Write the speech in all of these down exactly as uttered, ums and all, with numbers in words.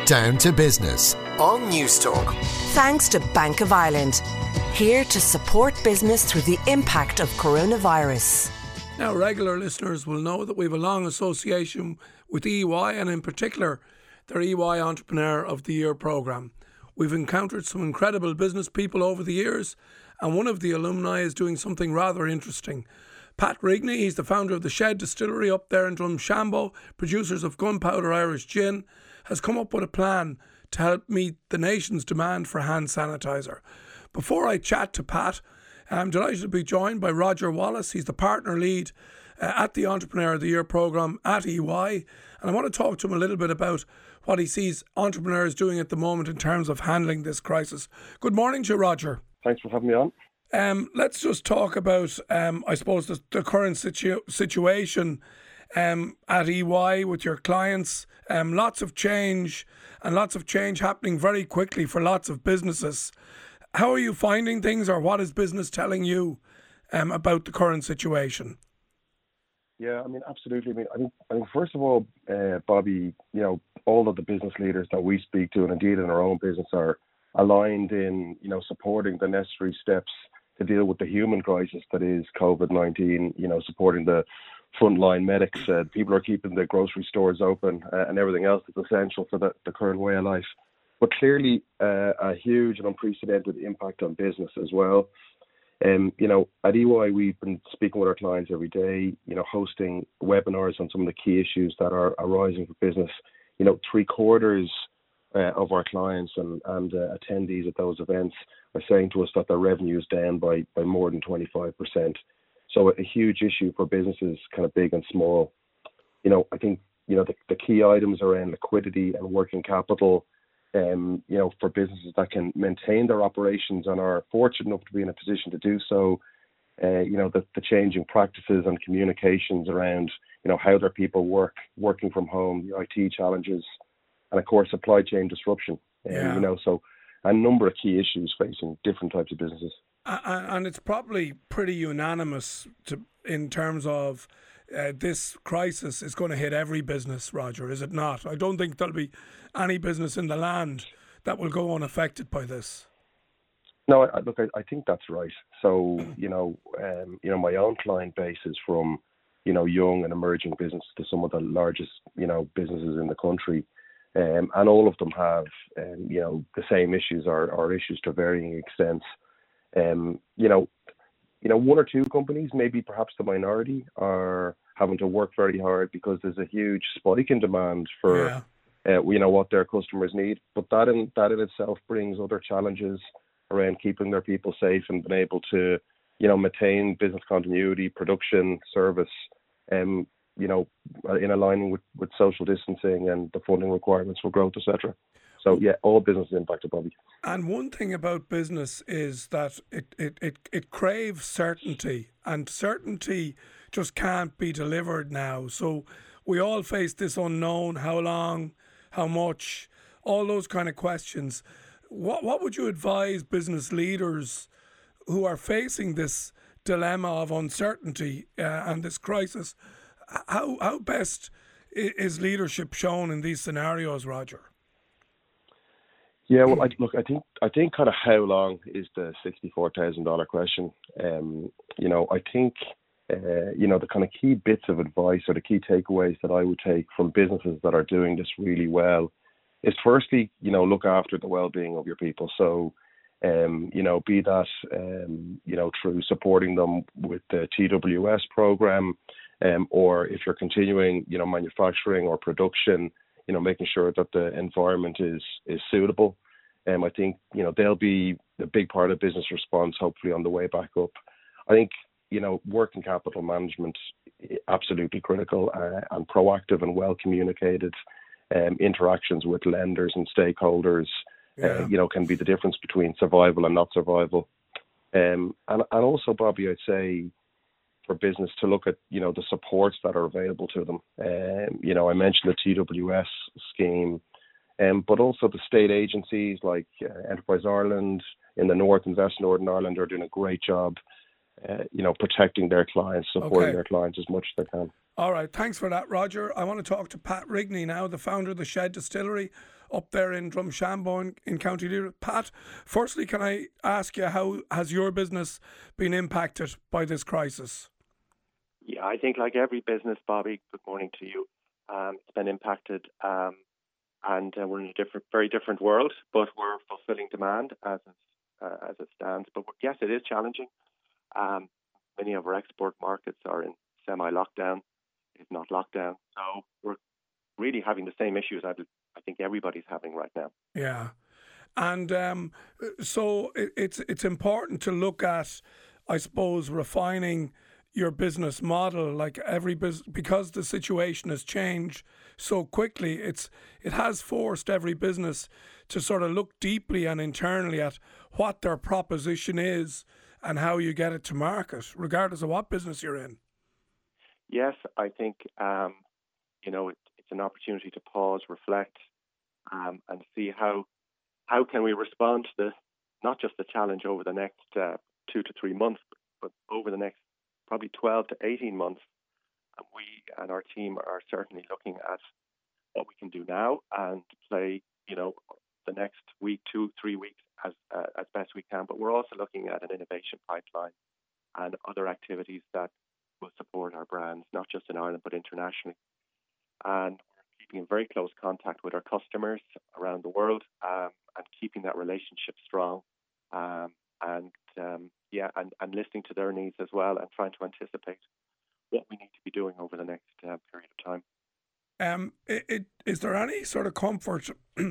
Down to Business on Newstalk. Thanks to Bank of Ireland, here to support business through the impact of coronavirus. Now, regular listeners will know that we have a long association with E Y, and in particular, their E Y Entrepreneur of the Year programme. We've encountered some incredible business people over the years, and one of the alumni is doing something rather interesting. Pat Rigney, he's the founder of the Shed Distillery up there in Drumshanbo, producers of Gunpowder Irish Gin, has come up with a plan to help meet the nation's demand for hand sanitizer. Before I chat to Pat, I'm delighted to be joined by Roger Wallace. He's the partner lead uh, at the Entrepreneur of the Year programme at E Y. And I want to talk to him a little bit about what he sees entrepreneurs doing at the moment in terms of handling this crisis. Good morning to you, Roger. Thanks for having me on. Um, let's just talk about, um, I suppose, the, the current situ- situation um, at E Y with your clients. Um, lots of change and lots of change happening very quickly for lots of businesses. How are you finding things, or what is business telling you um, about the current situation? Yeah, I mean, absolutely. I mean, I think, I think first of all, uh, Bobby, you know, all of the business leaders that we speak to, and indeed in our own business, are aligned in, you know, supporting the necessary steps to deal with the human crisis that is COVID nineteen, you know, supporting the frontline medics. Uh, people are keeping the grocery stores open uh, and everything else that's essential for the, the current way of life. But clearly uh, a huge and unprecedented impact on business as well. Um, you know, at E Y, we've been speaking with our clients every day, you know, hosting webinars on some of the key issues that are arising for business. You know, three quarters uh, of our clients and, and uh, attendees at those events are saying to us that their revenue is down by, by more than twenty-five percent. So a huge issue for businesses, kind of big and small. You know, I think, you know, the, the key items around liquidity and working capital, um, you know, for businesses that can maintain their operations and are fortunate enough to be in a position to do so. Uh, you know, the, the changing practices and communications around, you know, how their people work, working from home, the I T challenges, and of course, supply chain disruption. Um, Yeah. You know, so a number of key issues facing different types of businesses. And it's probably pretty unanimous to, in terms of uh, this crisis is going to hit every business, Roger, is it not? I don't think there'll be any business in the land that will go unaffected by this. No, I, look, I, I think that's right. So, you know, um, you know, my own client base is from, you know, young and emerging business to some of the largest, you know, businesses in the country. Um, and all of them have, um, you know, the same issues or, or issues to varying extents. Um, you know, you know, one or two companies, maybe perhaps the minority, are having to work very hard because there's a huge spike in demand for, Yeah. uh, you know, what their customers need. But that in that in itself brings other challenges around keeping their people safe and being able to, you know, maintain business continuity, production, service, um, you know, in aligning with, with social distancing and the funding requirements for growth, et cetera. So, yeah, all business is impacted, Bobby. And one thing about business is that it, it, it, it craves certainty, and certainty just can't be delivered now. So we all face this unknown: how long, how much, all those kind of questions. What what would you advise business leaders who are facing this dilemma of uncertainty uh, and this crisis? How how best is leadership shown in these scenarios, Roger? Yeah, well, I, look, I think I think kind of how long is the sixty-four thousand dollars question. Um, you know, I think uh, you know the kind of key bits of advice or the key takeaways that I would take from businesses that are doing this really well is, firstly, you know, look after the well-being of your people. So, um, you know, be that um, you know through supporting them with the T W S program, um, or if you're continuing, you know, manufacturing or production, you know, making sure that the environment is is suitable. Um, I think, you know, they'll be a big part of business response, hopefully, on the way back up. I think, you know, working capital management, absolutely critical, uh, and proactive and well communicated um, interactions with lenders and stakeholders, Yeah. uh, you know, can be the difference between survival and not survival. Um, and, and also, Bobby, I'd say for business to look at, you know, the supports that are available to them. Um, you know, I mentioned the T W S scheme, um, but also the state agencies like uh, Enterprise Ireland in the North, Invest Northern Ireland, are doing a great job, uh, you know, protecting their clients, supporting Okay. their clients as much as they can. All right, thanks for that, Roger. I want to talk to Pat Rigney now, the founder of the Shed Distillery up there in Drumshanbo in, in County Leitrim. Pat, firstly, can I ask you, how has your business been impacted by this crisis? Yeah, I think like every business, Bobby, good morning to you. Um, it's been impacted, um, and uh, we're in a different, very different world, but we're fulfilling demand as it, uh, as it stands. But yes, it is challenging. Um, many of our export markets are in semi-lockdown, if not lockdown. So we're really having the same issues I, I think everybody's having right now. Yeah. And um, so it, it's it's important to look at, I suppose, refining your business model. Like every business, because the situation has changed so quickly, it's it has forced every business to sort of look deeply and internally at what their proposition is and how you get it to market, regardless of what business you're in. Yes, I think um, you know it, it's an opportunity to pause, reflect, um, and see how how can we respond to the not just the challenge over the next uh, two to three months, but over the next probably twelve to eighteen months. And we and our team are certainly looking at what we can do now and play, you know, the next week, two, three weeks as uh, as best we can. But we're also looking at an innovation pipeline and other activities that will support our brands, not just in Ireland but internationally. And we're keeping in very close contact with our customers around the world, um, and keeping that relationship strong. Um, and um, yeah, and, and listening to their needs as well, and trying to anticipate what we need to be doing over the next uh, period of time. Um, it, it, is there any sort of comfort,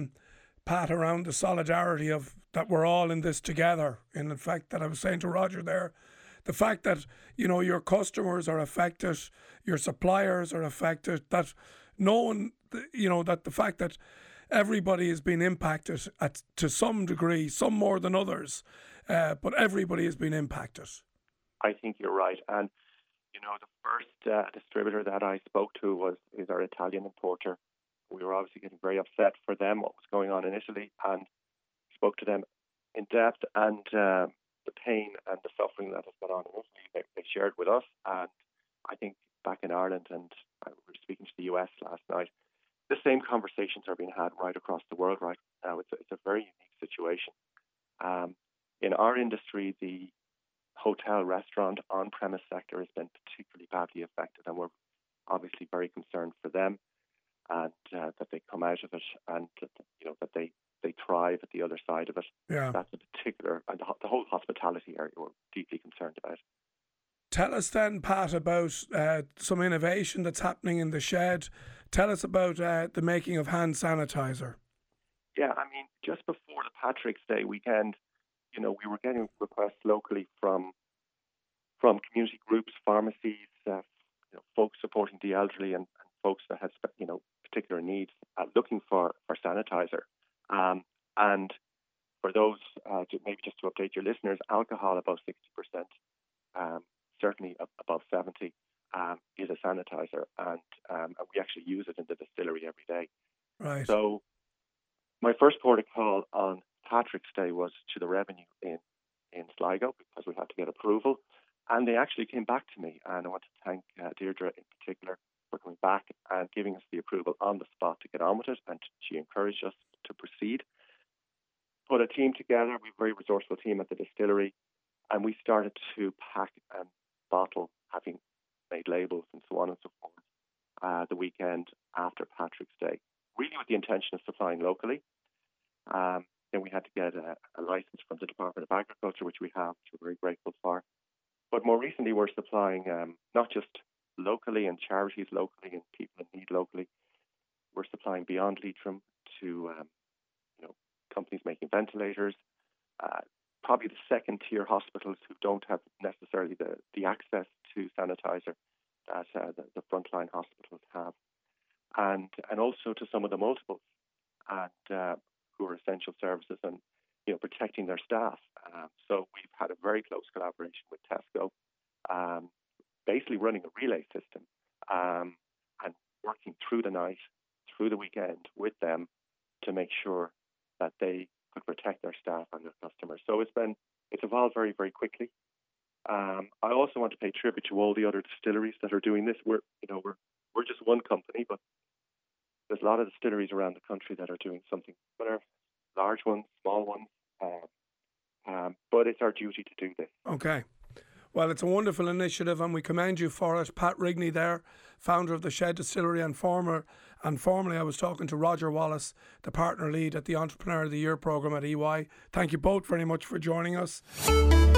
Pat, around the solidarity of that we're all in this together? In the fact that I was saying to Roger there, the fact that, you know, your customers are affected, your suppliers are affected, that no one, you know, that the fact that everybody has been impacted at to some degree, some more than others, uh, but everybody has been impacted. I think you're right. And, you know, the first uh, distributor that I spoke to was is our Italian importer. We were obviously getting very upset for them, what was going on in Italy, and spoke to them in depth, and uh, the pain and the suffering that has gone on in Italy, they, they shared with us. And I think back in Ireland, and I was speaking to the U S last night, the same conversations are being had right across the world right now. It's a, it's a very unique situation. Um, in our industry, the hotel, restaurant, on-premise sector has been particularly badly affected, and we're obviously very concerned for them, and uh, that they come out of it, and you know that they, they thrive at the other side of it. Yeah, that's a particular, and the, the whole hospitality area we're deeply concerned about. Tell us then, Pat, about uh, some innovation that's happening in the shed. Tell us about uh, the making of hand sanitizer. Yeah, I mean, just before the Patrick's Day weekend, you know, we were getting requests locally from from community groups, pharmacies, uh, you know, folks supporting the elderly, and, and folks that had, you know, particular needs, uh, looking for, for sanitizer. Um, and for those, uh, to, maybe just to update your listeners, alcohol above sixty percent, um, certainly above seventy, um, is a sanitizer, and, um, and we actually use it in the distillery every day. Right. So my first port of call on Patrick's Day was to the revenue in, in Sligo, because we had to get approval. And they actually came back to me, and I want to thank uh, Deirdre in particular for coming back and giving us the approval on the spot to get on with it, and she encouraged us to proceed. Put a team together, we have a very resourceful team at the distillery, and we started to pack and bottle, having made labels and so on and so forth, uh, the weekend after Patrick's Day, really with the intention of supplying locally. Um, then we had to get a, a license from the Department of Agriculture, which we have, which we're very grateful for. But more recently, we're supplying um, not just locally and charities locally and people in need locally. We're supplying beyond Leitrim to um, you know, companies making ventilators, uh, probably the second tier hospitals who don't have necessarily the, the access to sanitizer that uh, the, the frontline hospitals have, and and also to some of the multiples and uh, who are essential services and you know protecting their staff. Um, so we've had a very close collaboration with Tesco, um, basically running a relay system um, and working through the night, through the weekend with them to make sure that they could protect their staff and their customers. So it's been it's evolved very, very quickly. Um, I also want to pay tribute to all the other distilleries that are doing this. We're you know we're we're just one company, but there's a lot of distilleries around the country that are doing something similar, large ones, small ones, um, um, but it's our duty to do this. Okay. Well, it's a wonderful initiative and we commend you for it. Pat Rigney there, founder of the Shed Distillery, and former and formerly I was talking to Roger Wallace, the partner lead at the Entrepreneur of the Year programme at E Y. Thank you both very much for joining us.